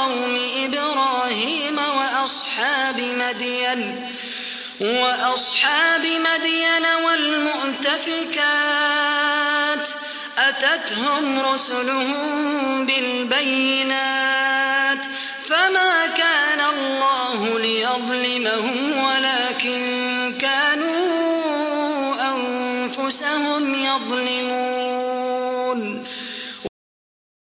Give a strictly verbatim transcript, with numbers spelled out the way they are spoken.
قوم إبراهيم وأصحاب مدين وأصحاب مدين والمؤتفكات أتتهم رسلهم بالبينات فما كان الله ليظلمهم ولكن كانوا أنفسهم يظلمون